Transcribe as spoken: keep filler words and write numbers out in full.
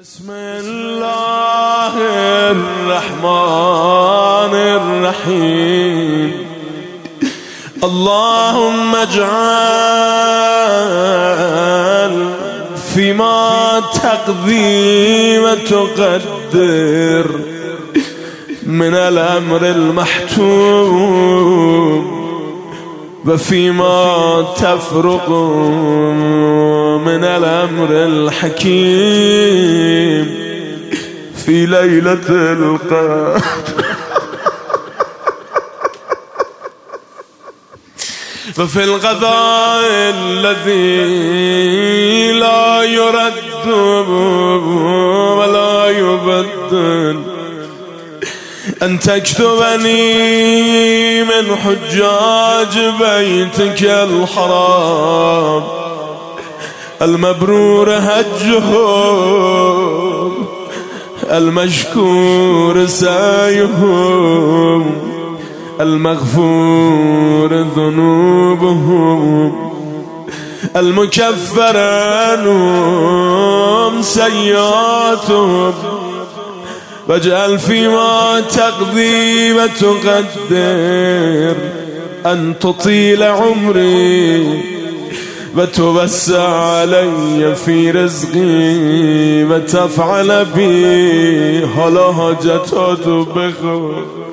بسم الله الرحمن الرحيم. اللهم اجعل فيما تقضي وتقدر من الأمر المحتوم وفيما تفرق من الأمر الحكيم في ليلة القدر وفي القضاء الذي لا يرد ولا يبدل، أن تكتبني من حجاج بيتك الحرام المبرور حجهم المشكور سعيهم المغفور ذنوبهم المكفر عنهم سيئاتهم، واجعل فيما تقضي وتقدر أن تطيل عمري وتوسع علي في رزقي وتفعل بي هلا حاجتات بخور.